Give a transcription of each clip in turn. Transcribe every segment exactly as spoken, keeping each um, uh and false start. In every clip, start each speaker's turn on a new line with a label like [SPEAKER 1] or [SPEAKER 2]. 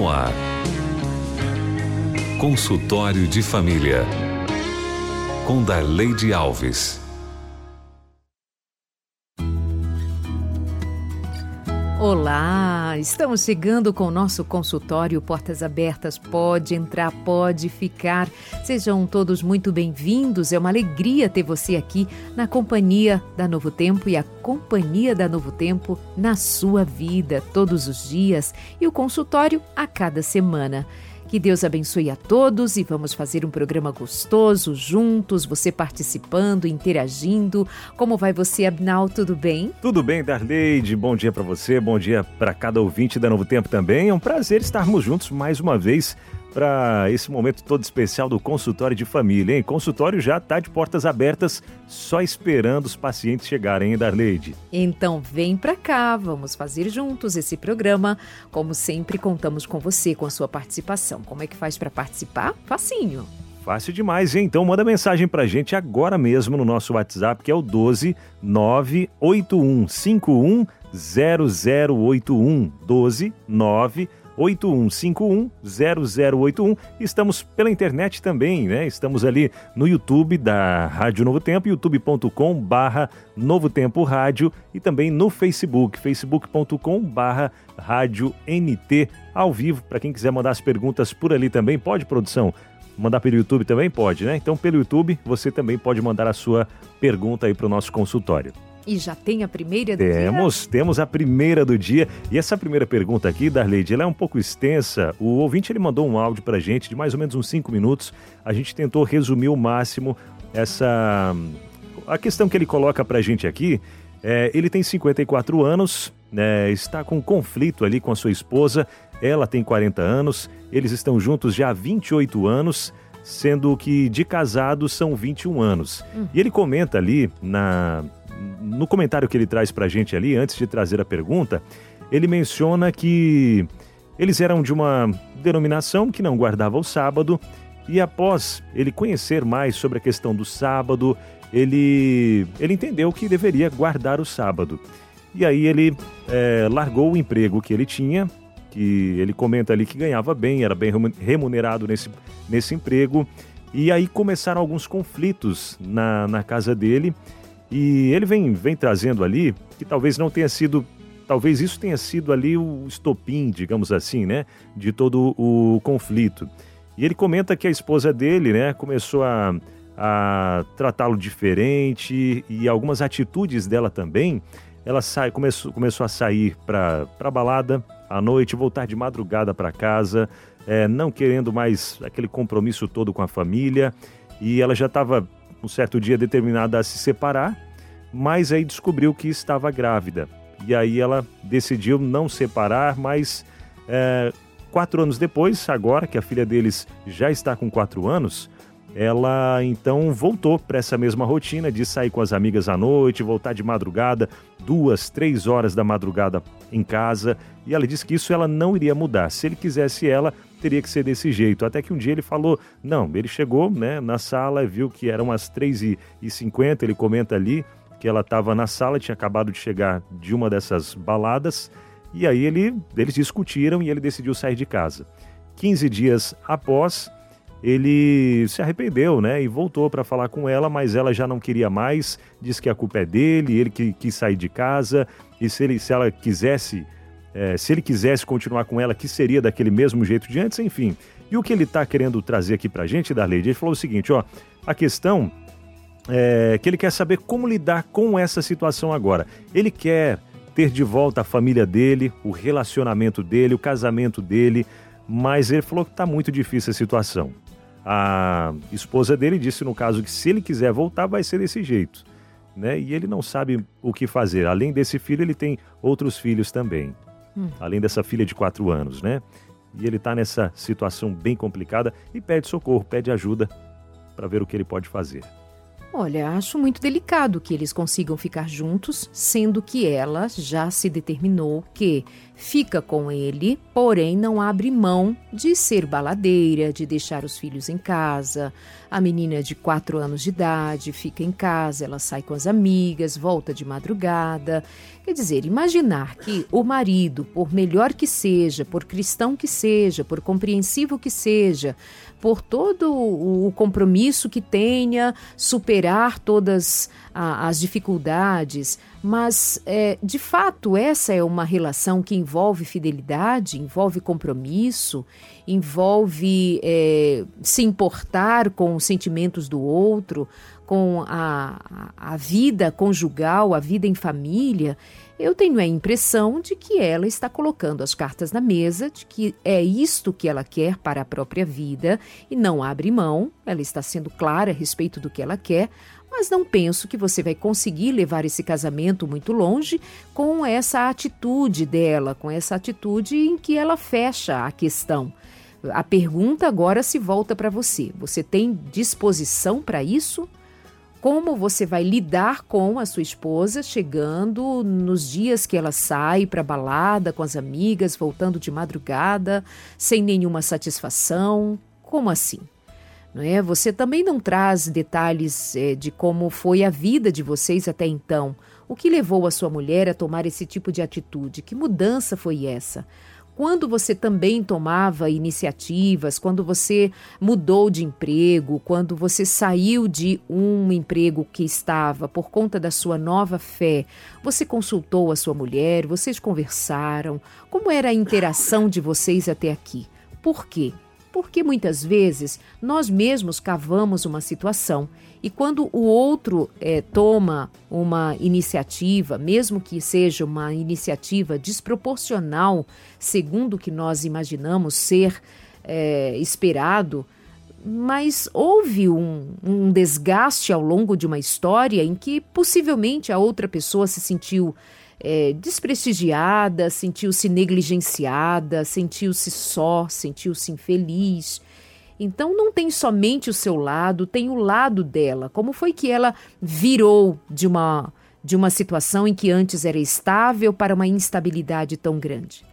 [SPEAKER 1] no ar. Consultório de Família, com Darleide Alves.
[SPEAKER 2] Olá, estamos chegando com o nosso consultório Portas Abertas. Pode entrar, pode ficar. Sejam todos muito bem-vindos. É uma alegria ter você aqui na companhia da Novo Tempo e a companhia da Novo Tempo na sua vida, todos os dias, e o consultório a cada semana. Que Deus abençoe a todos e vamos fazer um programa gostoso juntos, você participando, interagindo. Como vai você, Abnal? Tudo bem?
[SPEAKER 3] Tudo bem, Darleide. Bom dia para você, bom dia para cada ouvinte da Novo Tempo também. É um prazer estarmos juntos mais uma vez para esse momento todo especial do consultório de família, hein? Consultório já está de portas abertas, só esperando os pacientes chegarem, hein, Darleide?
[SPEAKER 2] Então vem para cá, vamos fazer juntos esse programa. Como sempre, contamos com você, com a sua participação. Como é que faz para participar? Facinho.
[SPEAKER 3] Fácil demais, hein? Então manda mensagem pra gente agora mesmo no nosso WhatsApp, que é o doze nove oito um cinco um zero zero oito um. doze nove oito um cinco um zero zero oito um. Estamos pela internet também, né? Estamos ali no YouTube da Rádio Novo Tempo, youtube ponto com barra Novo Tempo Rádio, e também no Facebook, facebook ponto com barra Rádio N T, ao vivo, para quem quiser mandar as perguntas por ali também. Pode, produção? Mandar pelo YouTube também pode, né? Então pelo YouTube você também pode mandar a sua pergunta aí para o nosso consultório.
[SPEAKER 2] E já tem a primeira do
[SPEAKER 3] temos,
[SPEAKER 2] dia?
[SPEAKER 3] Temos a primeira do dia. E essa primeira pergunta aqui, Darleide, ela é um pouco extensa. O ouvinte, ele mandou um áudio pra gente de mais ou menos uns cinco minutos. A gente tentou resumir o máximo essa... A questão que ele coloca pra gente aqui, é, ele tem cinquenta e quatro anos, né, está com um conflito ali com a sua esposa. Ela tem quarenta anos, eles estão juntos já há vinte e oito anos, sendo que de casados são vinte e um anos. Hum. E ele comenta ali na... No comentário que ele traz pra gente ali, antes de trazer a pergunta, ele menciona que eles eram de uma denominação que não guardava o sábado, e após ele conhecer mais sobre a questão do sábado, ele, ele entendeu que deveria guardar o sábado. E aí ele é, largou o emprego que ele tinha, que ele comenta ali que ganhava bem, era bem remunerado nesse, nesse emprego, e aí começaram alguns conflitos na, na casa dele. E ele vem, vem trazendo ali que talvez não tenha sido, talvez isso tenha sido ali o estopim, digamos assim, né, de todo o conflito. E ele comenta que a esposa dele, né, começou a, a tratá-lo diferente, e algumas atitudes dela também. Ela sai, começou, começou a sair para a balada à noite, voltar de madrugada para casa, é, não querendo mais aquele compromisso todo com a família, e ela já estava um certo dia determinada a se separar, mas aí descobriu que estava grávida. E aí ela decidiu não separar, mas é, quatro anos depois, agora que a filha deles já está com quatro anos, ela então voltou para essa mesma rotina de sair com as amigas à noite, voltar de madrugada, duas, três horas da madrugada em casa, e ela disse que isso ela não iria mudar. Se ele quisesse ela, teria que ser desse jeito. Até que um dia ele falou, não, ele chegou, né, na sala, viu que eram as três e cinquenta, ele comenta ali que ela estava na sala, tinha acabado de chegar de uma dessas baladas, e aí ele, eles discutiram e ele decidiu sair de casa. quinze dias após, ele se arrependeu, né, e voltou para falar com ela, mas ela já não queria mais, disse que a culpa é dele, ele que quis sair de casa, e se, ele, se ela quisesse, é, se ele quisesse continuar com ela, que seria daquele mesmo jeito de antes, enfim. E o que ele está querendo trazer aqui para a gente, Darleide, ele falou o seguinte, ó, a questão é que ele quer saber como lidar com essa situação agora. Ele quer ter de volta a família dele, o relacionamento dele, o casamento dele, mas ele falou que está muito difícil a situação. A esposa dele disse, no caso, que se ele quiser voltar, vai ser desse jeito, né? E ele não sabe o que fazer. Além desse filho, ele tem outros filhos também. Hum. Além dessa filha de quatro anos, né? E ele está nessa situação bem complicada e pede socorro, pede ajuda para ver o que ele pode fazer.
[SPEAKER 2] Olha, acho muito delicado que eles consigam ficar juntos, sendo que ela já se determinou que fica com ele, porém não abre mão de ser baladeira, de deixar os filhos em casa. A menina de quatro anos de idade fica em casa, ela sai com as amigas, volta de madrugada. Quer dizer, imaginar que o marido, por melhor que seja, por cristão que seja, por compreensivo que seja, por todo o compromisso que tenha, superar todas a, as dificuldades, mas, é, de fato, essa é uma relação que envolve fidelidade, envolve compromisso, envolve é, se importar com os sentimentos do outro, com a, a vida conjugal, a vida em família. Eu tenho a impressão de que ela está colocando as cartas na mesa, de que é isto que ela quer para a própria vida e não abre mão. Ela está sendo clara a respeito do que ela quer, mas não penso que você vai conseguir levar esse casamento muito longe com essa atitude dela, com essa atitude em que ela fecha a questão. A pergunta agora se volta para você. Você tem disposição para isso? Como você vai lidar com a sua esposa chegando nos dias que ela sai para balada com as amigas, voltando de madrugada, sem nenhuma satisfação? Como assim? Não é? Você também não traz detalhes é, de como foi a vida de vocês até então. O que levou a sua mulher a tomar esse tipo de atitude? Que mudança foi essa? Quando você também tomava iniciativas, quando você mudou de emprego, quando você saiu de um emprego que estava por conta da sua nova fé, você consultou a sua mulher, vocês conversaram? Como era a interação de vocês até aqui? Por quê? Porque muitas vezes nós mesmos cavamos uma situação e quando o outro é, toma uma iniciativa, mesmo que seja uma iniciativa desproporcional, segundo o que nós imaginamos ser é, esperado, mas houve um, um desgaste ao longo de uma história em que possivelmente a outra pessoa se sentiu É, desprestigiada, sentiu-se negligenciada, sentiu-se só, sentiu-se infeliz. Então não tem somente o seu lado, tem o lado dela. Como foi que ela virou de uma, de uma situação em que antes era estável para uma instabilidade tão grande?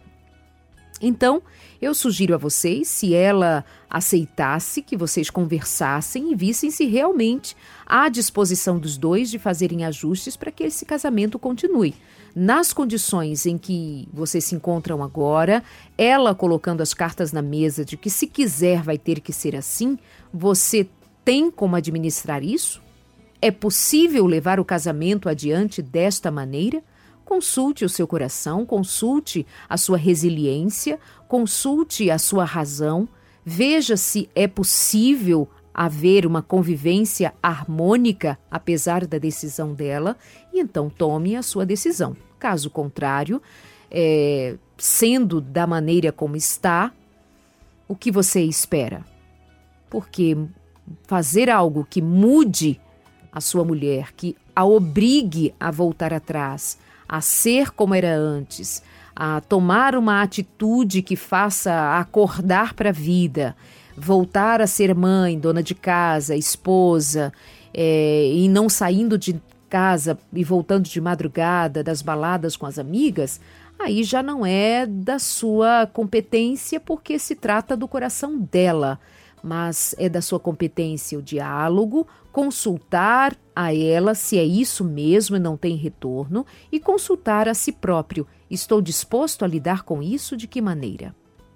[SPEAKER 2] Então, eu sugiro a vocês, se ela aceitasse, que vocês conversassem e vissem se realmente há disposição dos dois de fazerem ajustes para que esse casamento continue. Nas condições em que vocês se encontram agora, ela colocando as cartas na mesa de que se quiser vai ter que ser assim, você tem como administrar isso? É possível levar o casamento adiante desta maneira? Consulte o seu coração, consulte a sua resiliência, consulte a sua razão, veja se é possível haver uma convivência harmônica apesar da decisão dela e então tome a sua decisão. Caso contrário, é, sendo da maneira como está, o que você espera? Porque fazer algo que mude a sua mulher, que a obrigue a voltar atrás, a ser como era antes, a tomar uma atitude que faça acordar para a vida, voltar a ser mãe, dona de casa, esposa, é, e não saindo de casa e voltando de madrugada das baladas com as amigas, aí já não é da sua competência porque se trata do coração dela, mas é da sua competência o diálogo, consultar a ela se é isso mesmo e não tem retorno e consultar a si próprio. Estou disposto a lidar com isso de que maneira?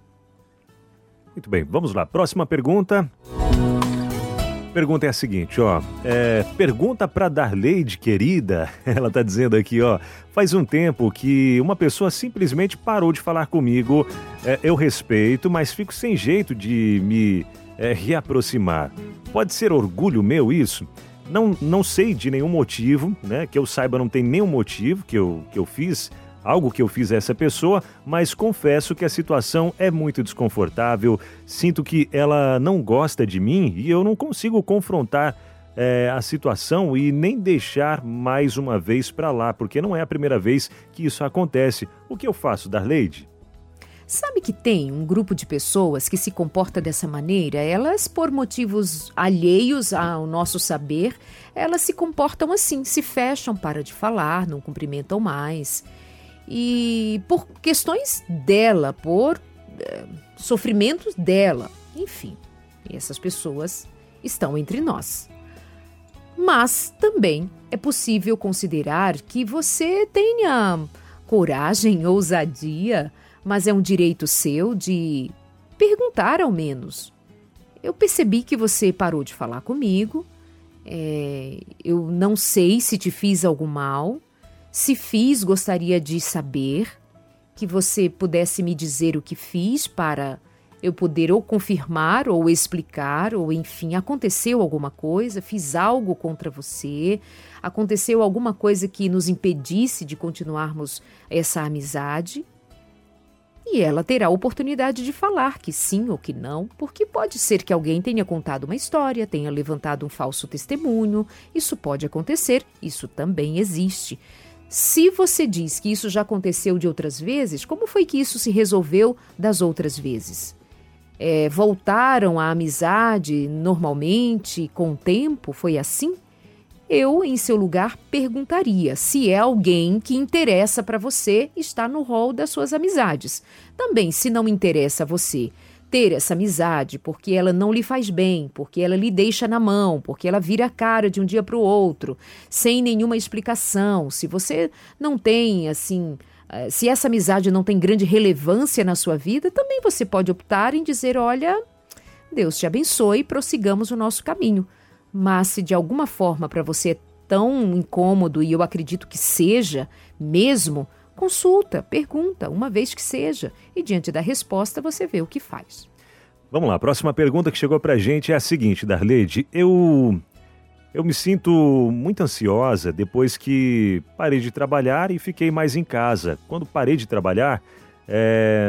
[SPEAKER 3] Muito bem, vamos lá. Próxima pergunta. Pergunta é a seguinte, ó. É, pergunta para Darleide, querida. Ela tá dizendo aqui, ó. Faz um tempo que uma pessoa simplesmente parou de falar comigo. É, eu respeito, mas fico sem jeito de me é, reaproximar. Pode ser orgulho meu isso? Não, não sei de nenhum motivo, né? Que eu saiba, não tem nenhum motivo que eu, que eu fiz, algo que eu fiz a essa pessoa, mas confesso que a situação é muito desconfortável. Sinto que ela não gosta de mim e eu não consigo confrontar é, a situação e nem deixar mais uma vez para lá, porque não é a primeira vez que isso acontece. O que eu faço, Darleide?
[SPEAKER 2] Sabe que tem um grupo de pessoas que se comporta dessa maneira? Elas, por motivos alheios ao nosso saber, elas se comportam assim, se fecham, param de falar, não cumprimentam mais. E por questões dela, por é, sofrimentos dela, enfim, essas pessoas estão entre nós. Mas também é possível considerar que você tenha coragem, ousadia, mas é um direito seu de perguntar ao menos. Eu percebi que você parou de falar comigo, é, eu não sei se te fiz algum mal, se fiz, gostaria de saber, que você pudesse me dizer o que fiz para eu poder ou confirmar ou explicar, ou enfim, aconteceu alguma coisa, fiz algo contra você, aconteceu alguma coisa que nos impedisse de continuarmos essa amizade. E ela terá a oportunidade de falar que sim ou que não, porque pode ser que alguém tenha contado uma história, tenha levantado um falso testemunho, isso pode acontecer, isso também existe. Se você diz que isso já aconteceu de outras vezes, como foi que isso se resolveu das outras vezes? É, voltaram à amizade normalmente, com o tempo, foi assim? Eu, em seu lugar, perguntaria se é alguém que interessa para você, está no rol das suas amizades. Também, se não interessa a você ter essa amizade porque ela não lhe faz bem, porque ela lhe deixa na mão, porque ela vira a cara de um dia para o outro, sem nenhuma explicação, se você não tem, assim... Se essa amizade não tem grande relevância na sua vida, também você pode optar em dizer, olha, Deus te abençoe e prossigamos o nosso caminho. Mas se de alguma forma para você é tão incômodo, e eu acredito que seja mesmo, consulta, pergunta, uma vez que seja, e diante da resposta você vê o que faz.
[SPEAKER 3] Vamos lá, a próxima pergunta que chegou pra gente é a seguinte, Darleide, eu... Eu me sinto muito ansiosa depois que parei de trabalhar e fiquei mais em casa. Quando parei de trabalhar, é,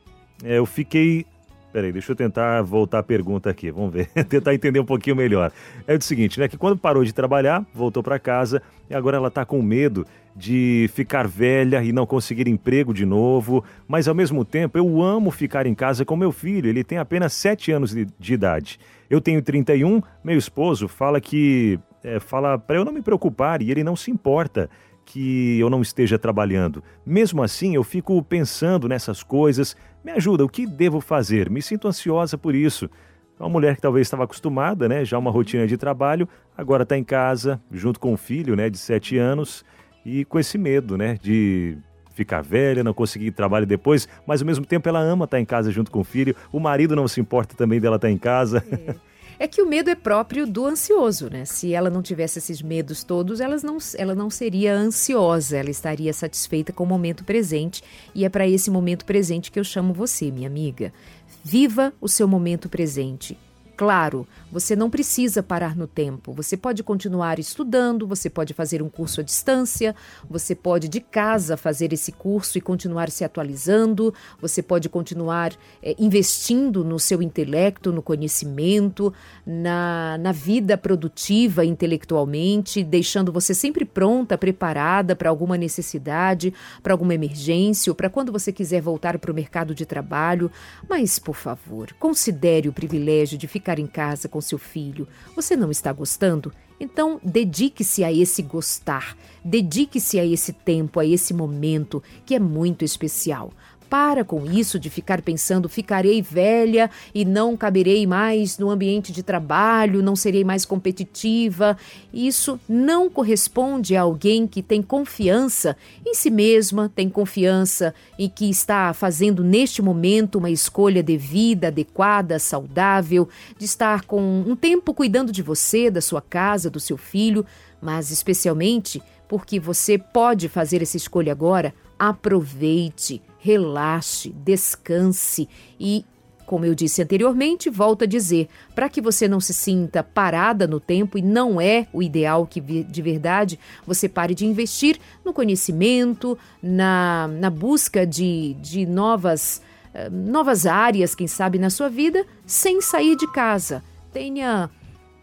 [SPEAKER 3] eu fiquei... Peraí, deixa eu tentar voltar a pergunta aqui, vamos ver, tentar entender um pouquinho melhor. É o seguinte, né, que quando parou de trabalhar, voltou para casa e agora ela está com medo de ficar velha e não conseguir emprego de novo, mas ao mesmo tempo eu amo ficar em casa com meu filho, ele tem apenas sete anos de, de idade. Eu tenho trinta e um, meu esposo fala que é, fala para eu não me preocupar e ele não se importa que eu não esteja trabalhando. Mesmo assim, eu fico pensando nessas coisas. Me ajuda, o que devo fazer? Me sinto ansiosa por isso. Uma mulher que talvez estava acostumada, né, já uma rotina de trabalho, agora está em casa, junto com o filho, né, de sete anos, e com esse medo, né, de ficar velha, não conseguir trabalho depois, mas ao mesmo tempo ela ama estar em casa junto com o filho, o marido não se importa também dela estar em casa.
[SPEAKER 2] É. É que o medo é próprio do ansioso, né? Se ela não tivesse esses medos todos, ela não, ela não seria ansiosa, ela estaria satisfeita com o momento presente. E é para esse momento presente que eu chamo você, minha amiga. Viva o seu momento presente. Claro, você não precisa parar no tempo, você pode continuar estudando, você pode fazer um curso à distância, você pode de casa fazer esse curso e continuar se atualizando, você pode continuar é, investindo no seu intelecto, no conhecimento, na, na vida produtiva intelectualmente, deixando você sempre pronta, preparada para alguma necessidade, para alguma emergência ou para quando você quiser voltar para o mercado de trabalho. Mas, por favor, considere o privilégio de ficar em casa com seu filho. Você não está gostando? Então, dedique-se a esse gostar. Dedique-se a esse tempo, a esse momento que é muito especial. Para com isso de ficar pensando, ficarei velha e não caberei mais no ambiente de trabalho, não serei mais competitiva. Isso não corresponde a alguém que tem confiança em si mesma, tem confiança em que está fazendo neste momento uma escolha devida, adequada, saudável, de estar com um tempo cuidando de você, da sua casa, do seu filho, mas especialmente porque você pode fazer essa escolha agora. Aproveite, relaxe, descanse e, como eu disse anteriormente, volto a dizer, para que você não se sinta parada no tempo, e não é o ideal que de verdade você pare de investir no conhecimento, na, na busca de, de novas, novas áreas, quem sabe, na sua vida, sem sair de casa. Tenha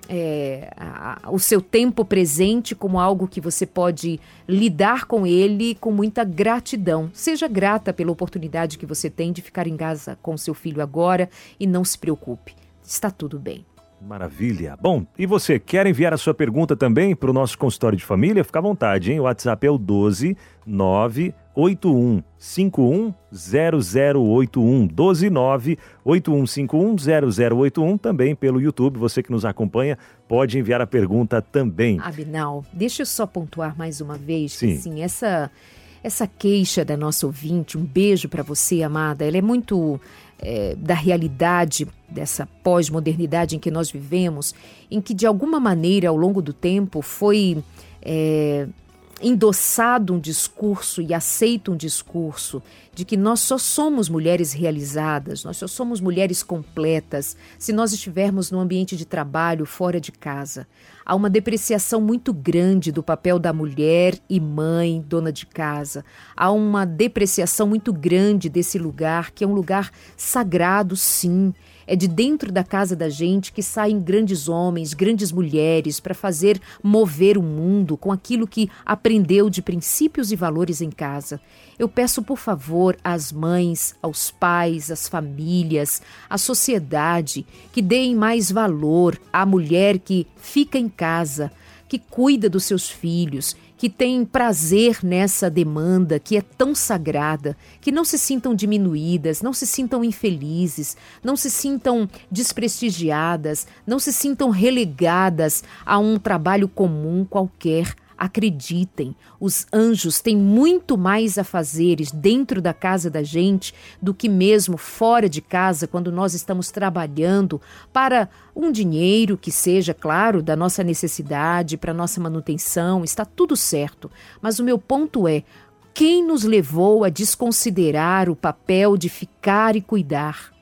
[SPEAKER 2] é, a, a, o seu tempo presente como algo que você pode lidar com ele com muita gratidão. Seja grata pela oportunidade que você tem de ficar em casa com seu filho agora e não se preocupe, está tudo bem.
[SPEAKER 3] Maravilha. Bom, e você quer enviar a sua pergunta também para o nosso consultório de família? Fica à vontade, hein? O WhatsApp é o doze nove oito um cinco um zero zero oito um. doze nove oito um cinco um zero zero oito um. Também pelo YouTube, você que nos acompanha pode enviar a pergunta também.
[SPEAKER 2] Abinal, deixa eu só pontuar mais uma vez.
[SPEAKER 3] Sim.
[SPEAKER 2] Que, assim, essa, essa queixa da nossa ouvinte, um beijo para você, amada, ela é muito... É, da realidade dessa pós-modernidade em que nós vivemos, em que de alguma maneira ao longo do tempo foi é, endossado um discurso e aceito um discurso de que nós só somos mulheres realizadas, nós só somos mulheres completas se nós estivermos no ambiente de trabalho fora de casa. Há uma depreciação muito grande do papel da mulher e mãe, dona de casa. Há uma depreciação muito grande desse lugar, que é um lugar sagrado, sim. É de dentro da casa da gente que saem grandes homens, grandes mulheres para fazer mover o mundo com aquilo que aprendeu de princípios e valores em casa. Eu peço, por favor, às mães, aos pais, às famílias, à sociedade, que deem mais valor à mulher que fica em casa, que cuida dos seus filhos, que tem prazer nessa demanda que é tão sagrada, que não se sintam diminuídas, não se sintam infelizes, não se sintam desprestigiadas, não se sintam relegadas a um trabalho comum qualquer. Acreditem, os anjos têm muito mais a fazeres dentro da casa da gente do que mesmo fora de casa, quando nós estamos trabalhando para um dinheiro que seja, claro, da nossa necessidade, para nossa manutenção, está tudo certo. Mas o meu ponto é, quem nos levou a desconsiderar o papel de ficar e cuidar?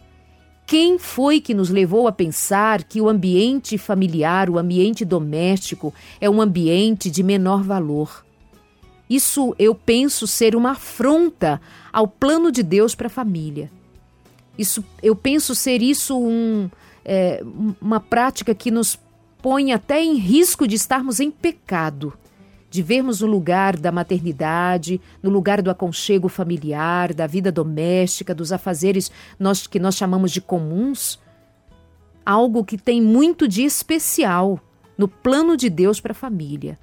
[SPEAKER 2] Quem foi que nos levou a pensar que o ambiente familiar, o ambiente doméstico, é um ambiente de menor valor? Isso eu penso ser uma afronta ao plano de Deus para a família. Isso, eu penso ser isso um, é, uma prática que nos põe até em risco de estarmos em pecado. De vermos no lugar da maternidade, no lugar do aconchego familiar, da vida doméstica, dos afazeres nós, que nós chamamos de comuns, algo que tem muito de especial no plano de Deus para a família.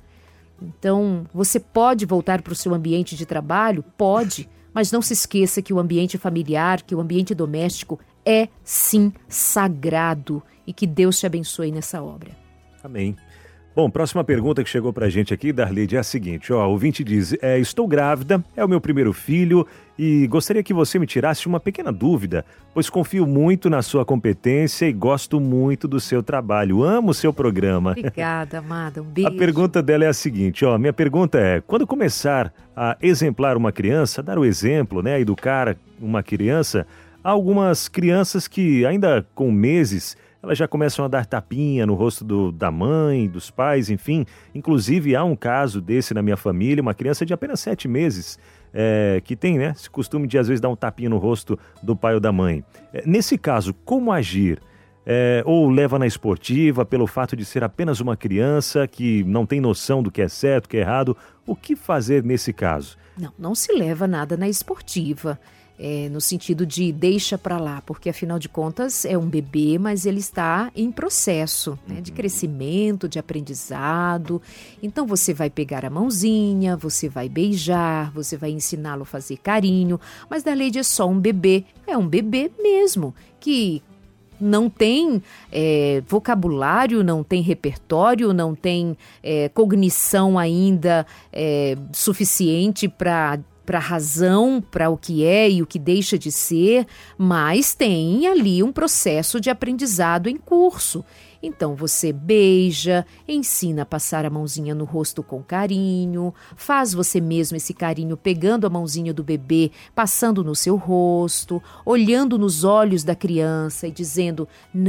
[SPEAKER 2] Então, você pode voltar para o seu ambiente de trabalho? Pode, mas não se esqueça que o ambiente familiar, que o ambiente doméstico é, sim, sagrado e que Deus te abençoe nessa obra.
[SPEAKER 3] Amém. Bom, próxima pergunta que chegou pra gente aqui, Darleide, é a seguinte, ó, o ouvinte diz, é, estou grávida, é o meu primeiro filho e gostaria que você me tirasse uma pequena dúvida, pois confio muito na sua competência e gosto muito do seu trabalho, amo o seu programa.
[SPEAKER 2] Obrigada, amada, um beijo.
[SPEAKER 3] A pergunta dela é a seguinte, ó, minha pergunta é, quando começar a exemplar uma criança, dar o exemplo, né, educar uma criança, há algumas crianças que ainda com meses elas já começam a dar tapinha no rosto do, da mãe, dos pais, enfim. Inclusive, há um caso desse na minha família, uma criança de apenas sete meses, é, que tem, né, esse costume de, às vezes, dar um tapinha no rosto do pai ou da mãe. É, nesse caso, como agir? É, ou leva na esportiva, pelo fato de ser apenas uma criança que não tem noção do que é certo, do que é errado. O que fazer nesse caso?
[SPEAKER 2] Não, não se leva nada na esportiva. É, no sentido de deixa para lá, porque afinal de contas é um bebê, mas ele está em processo, né, de crescimento, de aprendizado. Então você vai pegar a mãozinha, você vai beijar, você vai ensiná-lo a fazer carinho, mas Darleide é só um bebê, é um bebê mesmo, que não tem é, vocabulário, não tem repertório, não tem é, cognição ainda é, suficiente para para a razão, para o que é e o que deixa de ser, mas tem ali um processo de aprendizado em curso. Então você beija, ensina a passar a mãozinha no rosto com carinho, faz você mesmo esse carinho pegando a mãozinha do bebê, passando no seu rosto, olhando nos olhos da criança e dizendo,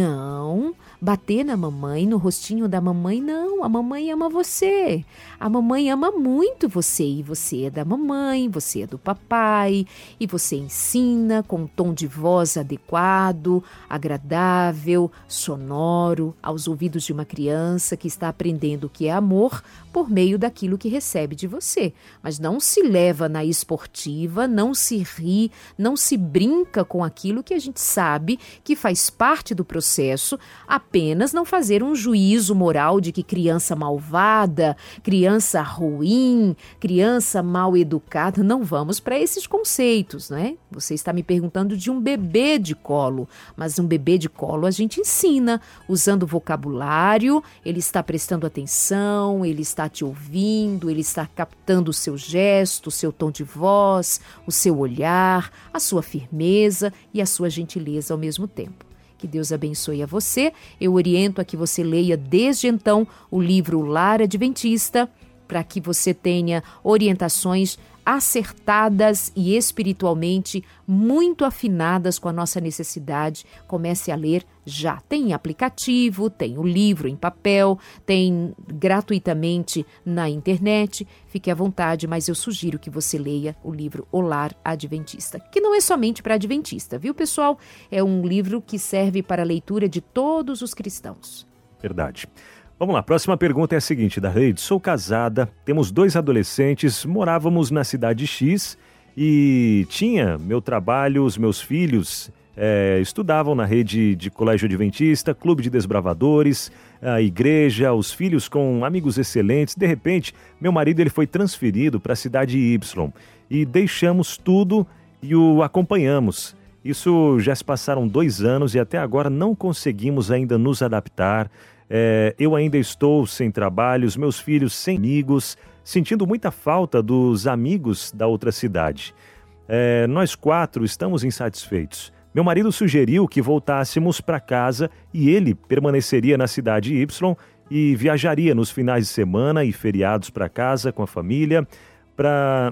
[SPEAKER 2] não, bater na mamãe, no rostinho da mamãe, não, a mamãe ama você, a mamãe ama muito você e você é da mamãe, você é do papai e você ensina com um tom de voz adequado, agradável, sonoro, aos ouvidos de uma criança que está aprendendo o que é amor por meio daquilo que recebe de você. Mas não se leva na esportiva, não se ri, não se brinca com aquilo que a gente sabe que faz parte do processo, apenas não fazer um juízo moral de que criança malvada, criança ruim, criança mal educada, não vamos para esses conceitos, né? Você está me perguntando de um bebê de colo, mas um bebê de colo a gente ensina, usando vocabulário, ele está prestando atenção, ele está te ouvindo, ele está captando o seu gesto, o seu tom de voz, o seu olhar, a sua firmeza e a sua gentileza ao mesmo tempo. Que Deus abençoe a você. Eu oriento a que você leia desde então o livro Lar Adventista, para que você tenha orientações acertadas e espiritualmente muito afinadas com a nossa necessidade. Comece a ler já. Tem aplicativo, tem o livro em papel, tem gratuitamente na internet. Fique à vontade, mas eu sugiro que você leia o livro O Lar Adventista, que não é somente para adventista, viu, pessoal? É um livro que serve para a leitura de todos os cristãos.
[SPEAKER 3] Verdade. Vamos lá, a próxima pergunta é a seguinte, Darleide. Sou casada, temos dois adolescentes, morávamos na cidade X e tinha meu trabalho, os meus filhos é, estudavam na rede de colégio adventista, clube de desbravadores, a igreja, os filhos com amigos excelentes. De repente, meu marido ele foi transferido para a cidade Y e deixamos tudo e o acompanhamos. Isso já se passaram dois anos e até agora não conseguimos ainda nos adaptar. É, eu ainda estou sem trabalho, os meus filhos sem amigos, sentindo muita falta dos amigos da outra cidade. É, nós quatro estamos insatisfeitos. Meu marido sugeriu que voltássemos para casa e ele permaneceria na cidade Y e viajaria nos finais de semana e feriados para casa com a família. Pra...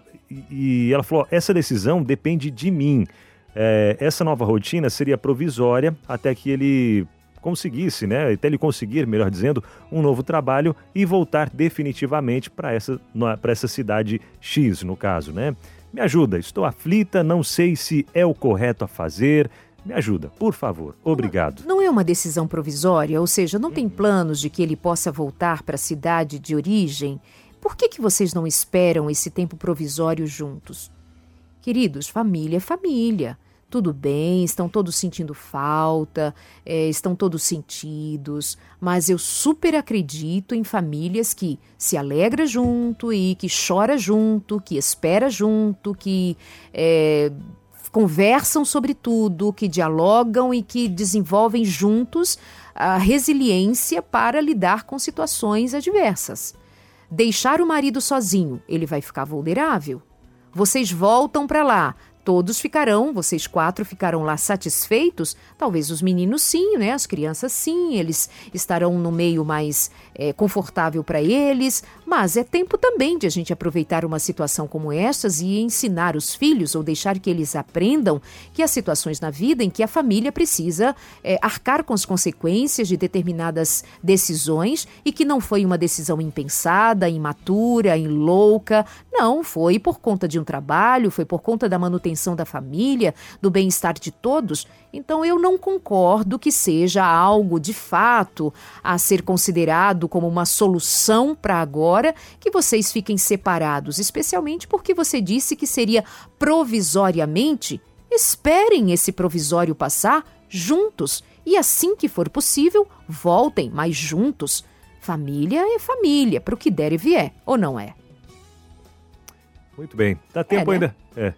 [SPEAKER 3] E ela falou, essa decisão depende de mim. É, essa nova rotina seria provisória até que ele conseguisse, né, até ele conseguir, melhor dizendo, um novo trabalho e voltar definitivamente para essa, para essa cidade X, no caso, né? Me ajuda, estou aflita, não sei se é o correto a fazer. Me ajuda, por favor. Obrigado.
[SPEAKER 2] Não, não é uma decisão provisória, ou seja, não tem planos de que ele possa voltar para a cidade de origem? Por que que vocês não esperam esse tempo provisório juntos? Queridos, família é família. Tudo bem, estão todos sentindo falta, é, estão todos sentidos, mas eu super acredito em famílias que se alegra junto e que chora junto, que espera junto, que é, conversam sobre tudo, que dialogam e que desenvolvem juntos a resiliência para lidar com situações adversas. Deixar o marido sozinho, ele vai ficar vulnerável. Vocês voltam para lá. Todos ficarão, vocês quatro ficarão lá satisfeitos? Talvez os meninos sim, né? As crianças sim, eles estarão no meio mais é, confortável para eles, mas é tempo também de a gente aproveitar uma situação como estas e ensinar os filhos ou deixar que eles aprendam que há situações na vida em que a família precisa é, arcar com as consequências de determinadas decisões e que não foi uma decisão impensada, imatura, louca, não, foi por conta de um trabalho, foi por conta da manutenção da família, do bem-estar de todos. Então eu não concordo que seja algo de fato a ser considerado como uma solução para agora que vocês fiquem separados, especialmente porque você disse que seria provisoriamente. Esperem esse provisório passar juntos e assim que for possível, voltem, mas juntos. Família é família, para o que der e vier, ou não é?
[SPEAKER 3] Muito bem. Dá tempo
[SPEAKER 2] é, né?
[SPEAKER 3] ainda? É.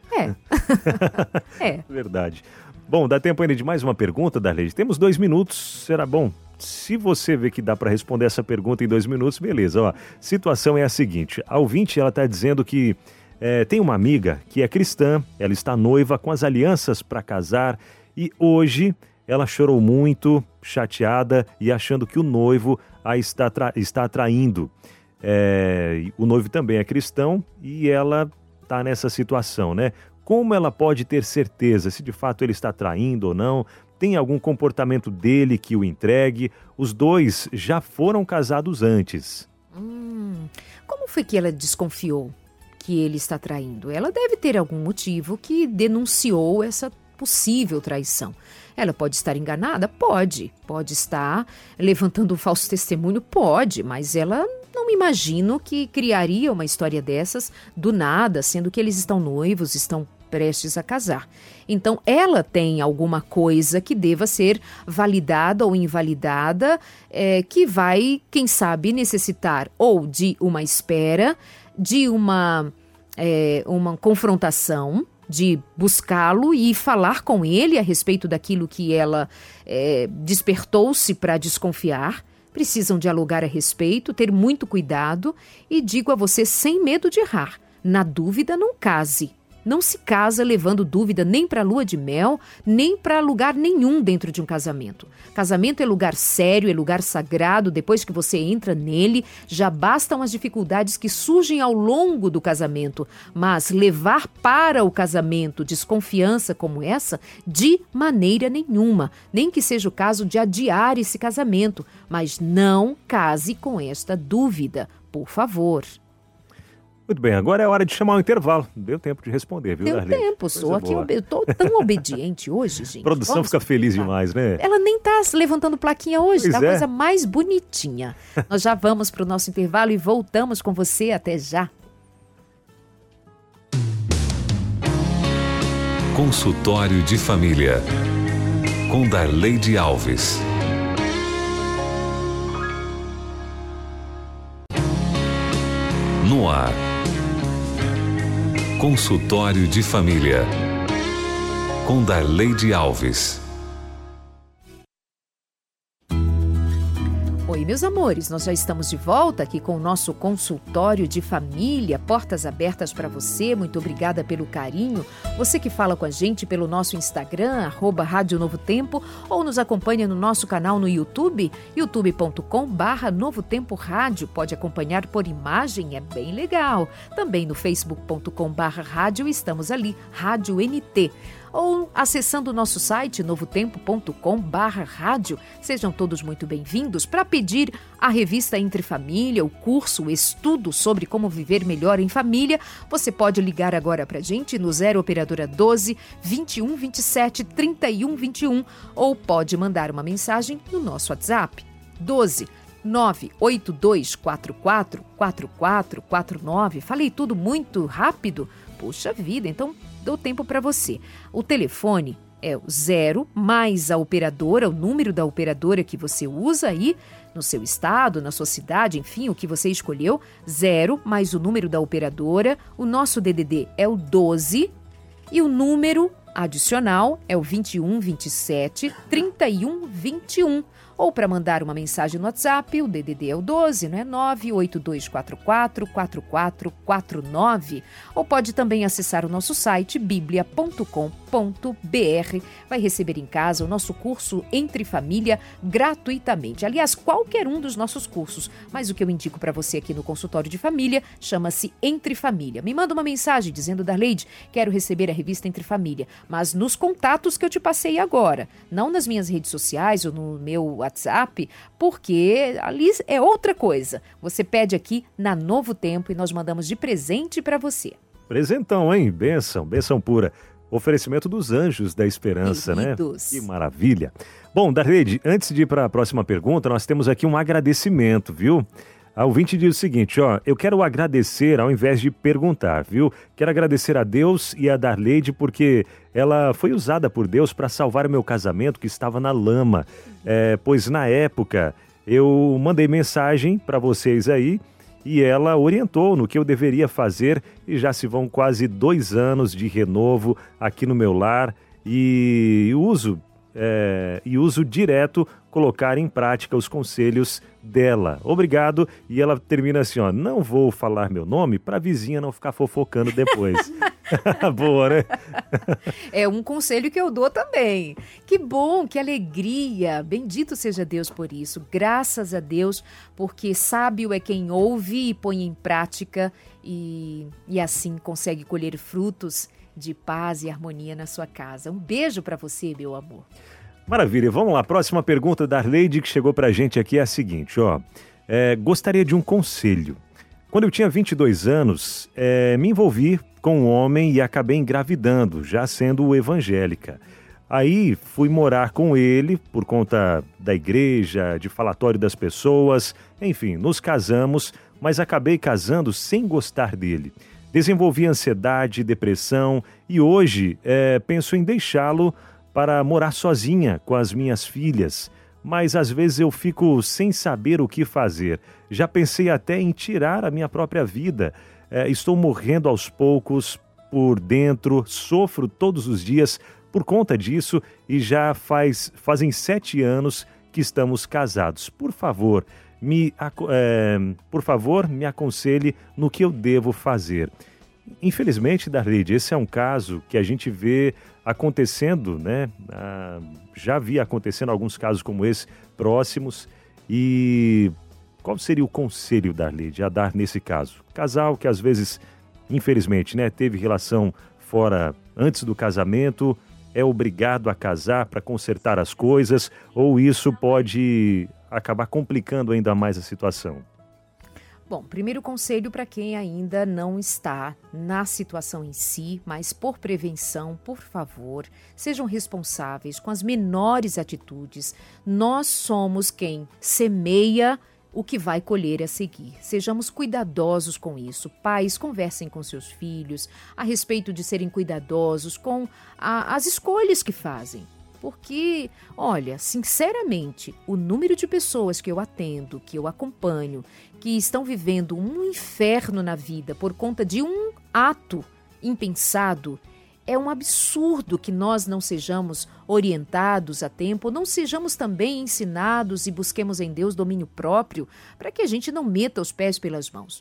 [SPEAKER 2] É. é.
[SPEAKER 3] Verdade. Bom, dá tempo ainda de mais uma pergunta, Darleide. Temos dois minutos, será bom? Se você vê que dá para responder essa pergunta em dois minutos, beleza. Ó, situação é a seguinte. A ouvinte, ela está dizendo que é, tem uma amiga que é cristã, ela está noiva com as alianças para casar e hoje ela chorou muito, chateada e achando que o noivo a está, tra- está atraindo. É, o noivo também é cristão e ela está nessa situação, né? Como ela pode ter certeza se de fato ele está traindo ou não? Tem algum comportamento dele que o entregue? Os dois já foram casados antes.
[SPEAKER 2] Hum, como foi que ela desconfiou que ele está traindo? Ela deve ter algum motivo que denunciou essa possível traição. Ela pode estar enganada? Pode. Pode estar levantando um falso testemunho? Pode, mas ela não imagino que criaria uma história dessas do nada, sendo que eles estão noivos, estão prestes a casar. Então, ela tem alguma coisa que deva ser validada ou invalidada, é, que vai, quem sabe, necessitar ou de uma espera, de uma, é, uma confrontação, de buscá-lo e falar com ele a respeito daquilo que ela é, despertou-se para desconfiar. Precisam dialogar a respeito, ter muito cuidado e digo a você sem medo de errar. Na dúvida, não case. Não se casa levando dúvida nem para a lua de mel, nem para lugar nenhum dentro de um casamento. Casamento é lugar sério, é lugar sagrado. Depois que você entra nele, já bastam as dificuldades que surgem ao longo do casamento. Mas levar para o casamento desconfiança como essa, de maneira nenhuma. Nem que seja o caso de adiar esse casamento. Mas não case com esta dúvida, por favor.
[SPEAKER 3] Muito bem, agora é hora de chamar o intervalo. Deu tempo de responder, viu,
[SPEAKER 2] Deu
[SPEAKER 3] Darley?
[SPEAKER 2] tempo, sou aqui, eu tô tão obediente hoje, gente.
[SPEAKER 3] A produção
[SPEAKER 2] Vamos
[SPEAKER 3] fica feliz
[SPEAKER 2] tentar.
[SPEAKER 3] demais, né?
[SPEAKER 2] Ela nem tá levantando plaquinha hoje,
[SPEAKER 3] Pois
[SPEAKER 2] tá a
[SPEAKER 3] é.
[SPEAKER 2] coisa mais bonitinha. Nós já vamos para o nosso intervalo e voltamos com você até já.
[SPEAKER 1] Consultório de Família, com Darleide Alves. No ar. Consultório de Família, com Darleide Alves.
[SPEAKER 2] Oi, meus amores, nós já estamos de volta aqui com o nosso consultório de família, portas abertas para você. Muito obrigada pelo carinho. Você que fala com a gente pelo nosso Instagram, arroba Rádio Novo Tempo, ou nos acompanha no nosso canal no YouTube, youtube ponto com barra Novo Tempo Rádio. Pode acompanhar por imagem, é bem legal. Também no facebook ponto com barra rádio, estamos ali, Rádio N T. Ou acessando o nosso site novo tempo ponto com barra rádio. Sejam todos muito bem-vindos para pedir a revista Entre Família, o curso, o estudo sobre como viver melhor em família. Você pode ligar agora para a gente no zero operadora doze, vinte e um, vinte e sete, trinta e um, vinte e um ou pode mandar uma mensagem no nosso WhatsApp doze, nove oito dois quatro quatro, quatro quatro quatro nove. Falei tudo muito rápido? Puxa vida, então dou tempo para você. O telefone é o zero mais a operadora, o número da operadora que você usa aí no seu estado, na sua cidade, enfim, o que você escolheu. Zero mais o número da operadora. O nosso D D D é o doze e o número adicional é o vinte e um, vinte e sete, trinta e um, vinte e um. Ou para mandar uma mensagem no WhatsApp, o D D D é o doze, não é? nove oito dois quatro quatro, quatro quatro quatro nove. Ou pode também acessar o nosso site biblia ponto com ponto br. Vai receber em casa o nosso curso Entre Família gratuitamente. Aliás, qualquer um dos nossos cursos. Mas o que eu indico para você aqui no consultório de família chama-se Entre Família. Me manda uma mensagem dizendo, Darleide, quero receber a revista Entre Família. Mas nos contatos que eu te passei agora. Não nas minhas redes sociais ou no meu WhatsApp, porque ali é outra coisa. Você pede aqui na Novo Tempo e nós mandamos de presente para você.
[SPEAKER 3] Presentão, hein? Bênção, bênção pura. Oferecimento dos Anjos da Esperança,
[SPEAKER 2] Queridos.
[SPEAKER 3] né? Que maravilha. Bom, Darleide, antes de ir para a próxima pergunta, nós temos aqui um agradecimento, viu? A ouvinte diz o seguinte, ó, eu quero agradecer ao invés de perguntar, viu? Quero agradecer a Deus e a Darleide porque ela foi usada por Deus para salvar o meu casamento que estava na lama. É, pois na época eu mandei mensagem para vocês aí e ela orientou no que eu deveria fazer e já se vão quase dois anos de renovo aqui no meu lar e uso, é, e uso direto colocar em prática os conselhos dela. Obrigado. E ela termina assim, ó, não vou falar meu nome para a vizinha não ficar fofocando depois. Boa, né?
[SPEAKER 2] É um conselho que eu dou também. Que bom, que alegria. Bendito seja Deus por isso. Graças a Deus, porque sábio é quem ouve e põe em prática e, e assim consegue colher frutos de paz e harmonia na sua casa. Um beijo para você, meu amor.
[SPEAKER 3] Maravilha, vamos lá. Próxima pergunta da Arleide que chegou pra gente aqui é a seguinte, ó. É, gostaria de um conselho. Quando eu tinha vinte e dois anos, é, me envolvi com um homem e acabei engravidando, já sendo evangélica. Aí fui morar com ele por conta da igreja, de falatório das pessoas, enfim, nos casamos, mas acabei casando sem gostar dele. Desenvolvi ansiedade, depressão e hoje é, penso em deixá-lo para morar sozinha com as minhas filhas. Mas às vezes eu fico sem saber o que fazer. Já pensei até em tirar a minha própria vida. É, estou morrendo aos poucos por dentro, sofro todos os dias por conta disso e já faz, fazem sete anos que estamos casados. Por favor, me, é, por favor, me aconselhe no que eu devo fazer. Infelizmente, Darleide, esse é um caso que a gente vê acontecendo, né? Ah, já vi acontecendo alguns casos como esse próximos. E qual seria o conselho, Darleide, a dar nesse caso? Casal que às vezes, infelizmente, né, teve relação fora antes do casamento, é obrigado a casar para consertar as coisas, ou isso pode acabar complicando ainda mais a situação?
[SPEAKER 2] Bom, primeiro conselho para quem ainda não está na situação em si, mas por prevenção, por favor, sejam responsáveis com as menores atitudes. Nós somos quem semeia o que vai colher a seguir. Sejamos cuidadosos com isso. Pais, conversem com seus filhos a respeito de serem cuidadosos com a, as escolhas que fazem. Porque, olha, sinceramente, o número de pessoas que eu atendo, que eu acompanho, que estão vivendo um inferno na vida por conta de um ato impensado, é um absurdo que nós não sejamos orientados a tempo, não sejamos também ensinados e busquemos em Deus domínio próprio para que a gente não meta os pés pelas mãos.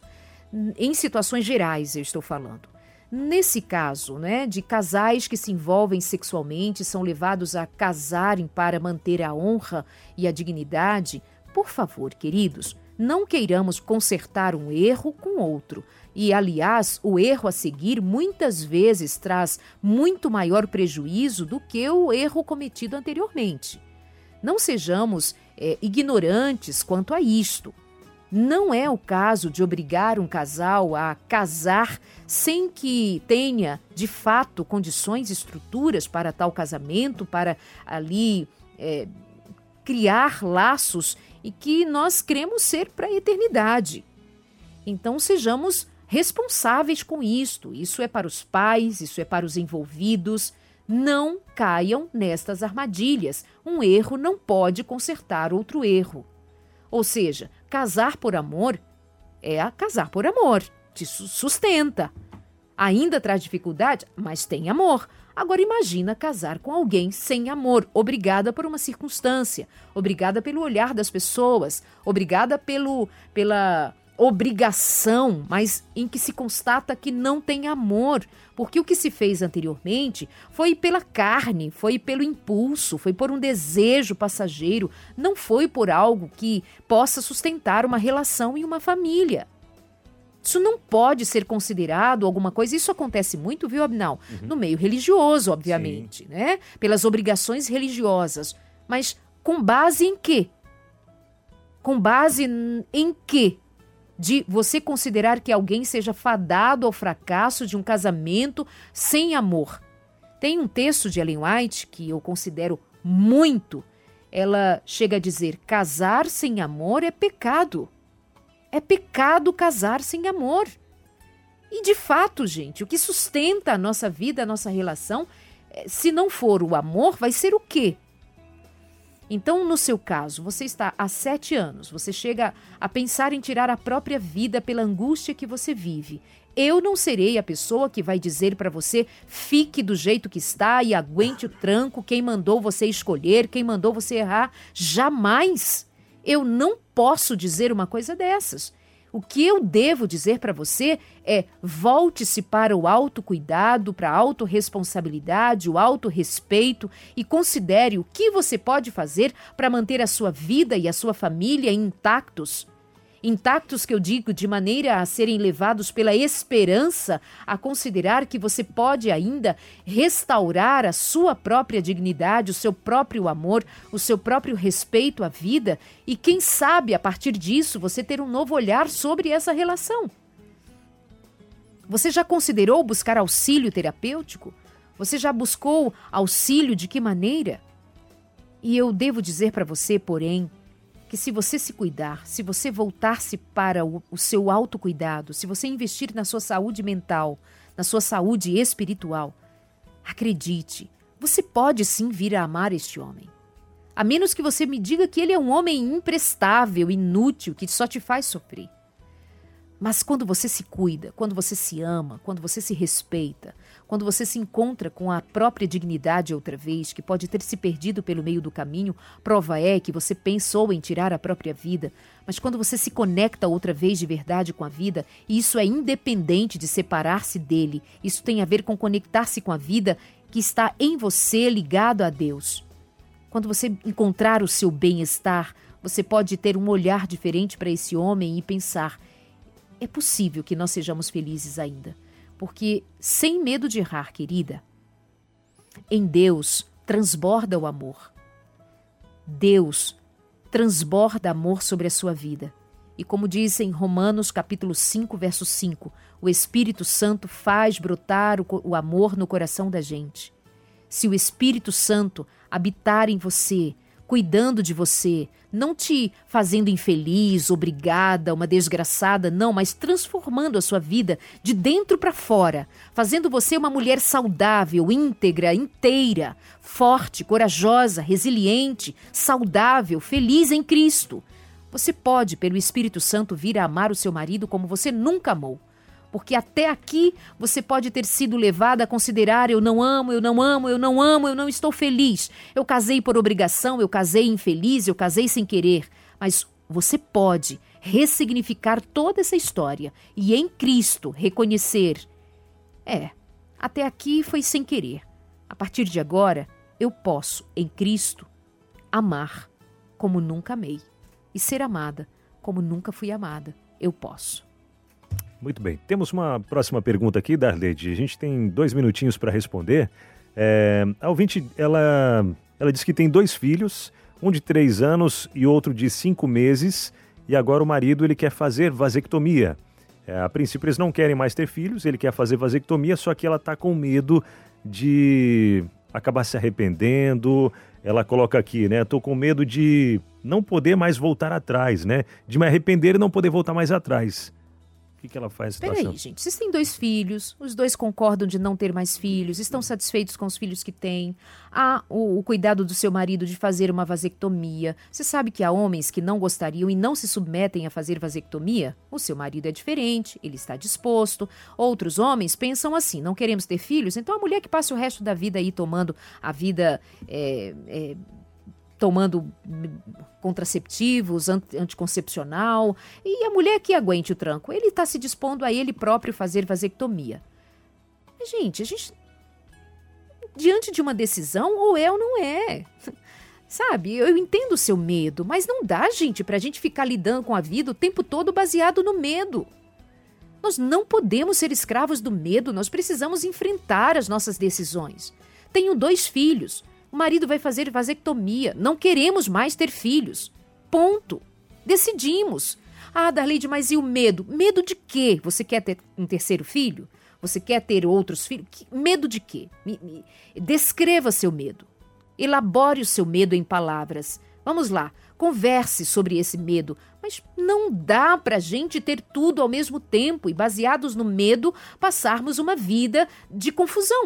[SPEAKER 2] Em situações gerais, eu estou falando. Nesse caso, né, de casais que se envolvem sexualmente, são levados a casarem para manter a honra e a dignidade, por favor, queridos, não queiramos consertar um erro com outro. E, aliás, o erro a seguir muitas vezes traz muito maior prejuízo do que o erro cometido anteriormente. Não sejamos é, ignorantes quanto a isto. Não é o caso de obrigar um casal a casar sem que tenha, de fato, condições e estruturas para tal casamento, para ali é, criar laços e que nós queremos ser para a eternidade. Então, sejamos responsáveis com isto. Isso é para os pais, isso é para os envolvidos. Não caiam nestas armadilhas. Um erro não pode consertar outro erro. Ou seja, casar por amor é a casar por amor, te sustenta. Ainda traz dificuldade, mas tem amor. Agora imagina casar com alguém sem amor, obrigada por uma circunstância, obrigada pelo olhar das pessoas, obrigada pelo, pela obrigação, mas em que se constata que não tem amor, porque o que se fez anteriormente foi pela carne, foi pelo impulso, foi por um desejo passageiro, não foi por algo que possa sustentar uma relação e uma família. Isso não pode ser considerado alguma coisa, isso acontece muito, viu, Abinal? Uhum. No meio religioso, obviamente, Sim. né? Pelas obrigações religiosas, mas com base em quê? Com base em quê? De você considerar que alguém seja fadado ao fracasso de um casamento sem amor. Tem um texto de Ellen White que eu considero muito. Ela chega a dizer, casar sem amor é pecado. É pecado casar sem amor. E de fato, gente, o que sustenta a nossa vida, a nossa relação, se não for o amor, vai ser o quê? Então, no seu caso, você está há sete anos, você chega a pensar em tirar a própria vida pela angústia que você vive. Eu não serei a pessoa que vai dizer para você, fique do jeito que está e aguente o tranco, quem mandou você escolher, quem mandou você errar. Jamais! Eu não posso dizer uma coisa dessas. O que eu devo dizer para você é volte-se para o autocuidado, para a autorresponsabilidade, o autorrespeito e considere o que você pode fazer para manter a sua vida e a sua família intactos. Intactos que eu digo de maneira a serem levados pela esperança a considerar que você pode ainda restaurar a sua própria dignidade, o seu próprio amor, o seu próprio respeito à vida e quem sabe a partir disso você ter um novo olhar sobre essa relação. Você já considerou buscar auxílio terapêutico? Você já buscou auxílio de que maneira? E eu devo dizer para você, porém, que se você se cuidar, se você voltar-se para o, o seu autocuidado, se você investir na sua saúde mental, na sua saúde espiritual, acredite, você pode sim vir a amar este homem. A menos que você me diga que ele é um homem imprestável, inútil, que só te faz sofrer. Mas quando você se cuida, quando você se ama, quando você se respeita, quando você se encontra com a própria dignidade outra vez, que pode ter se perdido pelo meio do caminho, prova é que você pensou em tirar a própria vida, mas quando você se conecta outra vez de verdade com a vida, e isso é independente de separar-se dele, isso tem a ver com conectar-se com a vida que está em você ligado a Deus. Quando você encontrar o seu bem-estar, você pode ter um olhar diferente para esse homem e pensar: é possível que nós sejamos felizes ainda. Porque, sem medo de errar, querida, em Deus transborda o amor. Deus transborda amor sobre a sua vida. E como diz em Romanos capítulo cinco, verso cinco, o Espírito Santo faz brotar o, o amor no coração da gente. Se o Espírito Santo habitar em você, cuidando de você, não te fazendo infeliz, obrigada, uma desgraçada, não, mas transformando a sua vida de dentro para fora, fazendo você uma mulher saudável, íntegra, inteira, forte, corajosa, resiliente, saudável, feliz em Cristo. Você pode, pelo Espírito Santo, vir a amar o seu marido como você nunca amou. Porque até aqui você pode ter sido levada a considerar: eu não amo, eu não amo, eu não amo, eu não estou feliz. Eu casei por obrigação, eu casei infeliz, eu casei sem querer. Mas você pode ressignificar toda essa história e em Cristo reconhecer: é, até aqui foi sem querer. A partir de agora, eu posso, em Cristo, amar como nunca amei e ser amada como nunca fui amada. Eu posso.
[SPEAKER 3] Muito bem. Temos uma próxima pergunta aqui, Darlede. A gente tem dois minutinhos para responder. É, a ouvinte, ela, ela diz que tem dois filhos, um de três anos e outro de cinco meses, e agora o marido ele quer fazer vasectomia. É, a princípio eles não querem mais ter filhos, ele quer fazer vasectomia, só que ela está com medo de acabar se arrependendo. Ela coloca aqui, né? Estou com medo de não poder mais voltar atrás, né? De me arrepender e não poder voltar mais atrás. O que, que ela faz?
[SPEAKER 2] Peraí, gente, vocês têm dois filhos, os dois concordam de não ter mais filhos, estão satisfeitos com os filhos que têm, há o, o cuidado do seu marido de fazer uma vasectomia. Você sabe que há homens que não gostariam e não se submetem a fazer vasectomia? O seu marido é diferente, ele está disposto. Outros homens pensam assim: não queremos ter filhos, então a mulher que passa o resto da vida aí tomando a vida... É, é, tomando contraceptivos, anticoncepcional, e a mulher que aguente o tranco, ele está se dispondo a ele próprio fazer vasectomia. Mas, gente, a gente, diante de uma decisão, ou é ou não é. Sabe, eu entendo o seu medo, mas não dá, gente, para a gente ficar lidando com a vida o tempo todo baseado no medo. Nós não podemos ser escravos do medo, nós precisamos enfrentar as nossas decisões. Tenho dois filhos. O marido vai fazer vasectomia. Não queremos mais ter filhos. Ponto. Decidimos. Ah, Darlede, mas e o medo? Medo de quê? Você quer ter um terceiro filho? Você quer ter outros filhos? Que, medo de quê? Me, me, descreva seu medo. Elabore o seu medo em palavras. Vamos lá, converse sobre esse medo. Mas não dá pra gente ter tudo ao mesmo tempo e, baseados no medo, passarmos uma vida de confusão.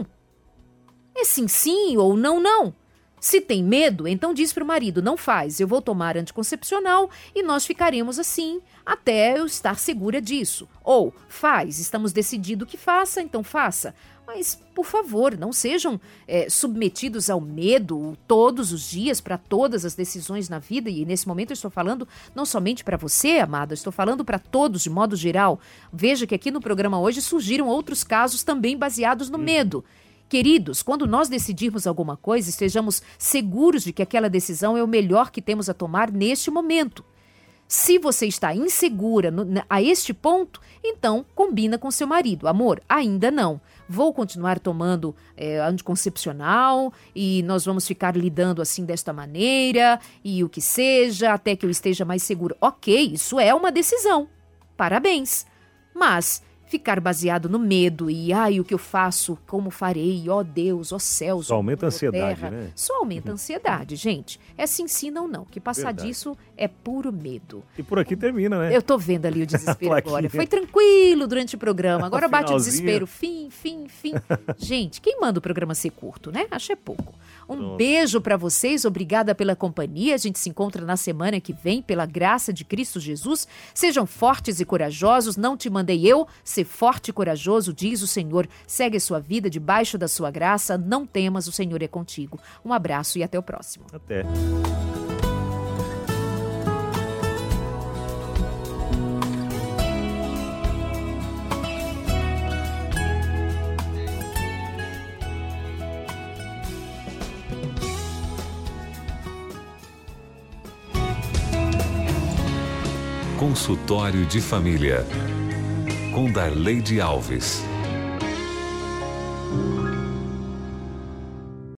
[SPEAKER 2] É sim, sim ou não, não. Se tem medo, então diz para o marido: não faz, eu vou tomar anticoncepcional e nós ficaremos assim até eu estar segura disso. Ou faz, estamos decidindo que faça, então faça. Mas, por favor, não sejam é, submetidos ao medo todos os dias para todas as decisões na vida. E nesse momento eu estou falando não somente para você, amada, estou falando para todos de modo geral. Veja que aqui no programa hoje surgiram outros casos também baseados no medo. Queridos, quando nós decidirmos alguma coisa, estejamos seguros de que aquela decisão é o melhor que temos a tomar neste momento. Se você está insegura no, a este ponto, então combina com seu marido. Amor, ainda não. Vou continuar tomando é, anticoncepcional e nós vamos ficar lidando assim desta maneira e o que seja, até que eu esteja mais segura. Ok, isso é uma decisão. Parabéns. Mas ficar baseado no medo e, ai, o que eu faço, como farei, ó Deus, ó céus,
[SPEAKER 3] Só aumenta a
[SPEAKER 2] ó
[SPEAKER 3] ansiedade,
[SPEAKER 2] terra.
[SPEAKER 3] né?
[SPEAKER 2] Só aumenta a ansiedade, gente. É se ensina ou não, que passar
[SPEAKER 3] Verdade.
[SPEAKER 2] disso é puro medo.
[SPEAKER 3] E por aqui termina, né?
[SPEAKER 2] Eu tô vendo ali o desespero
[SPEAKER 3] Plaquinha.
[SPEAKER 2] agora. Foi tranquilo durante o programa, agora bate o
[SPEAKER 3] Finalzinho.
[SPEAKER 2] desespero. Fim, fim, fim. Gente, quem manda o programa ser curto, né? Acho é pouco. Um
[SPEAKER 3] Pronto.
[SPEAKER 2] beijo pra vocês, obrigada pela companhia. A gente se encontra na semana que vem, pela graça de Cristo Jesus. Sejam fortes e corajosos, não te mandei eu. Ser forte e corajoso, diz o Senhor. Segue a sua vida debaixo da sua graça. Não temas, o Senhor é contigo. Um abraço e até o próximo.
[SPEAKER 3] Até.
[SPEAKER 1] Consultório de Família, com Darleide Alves.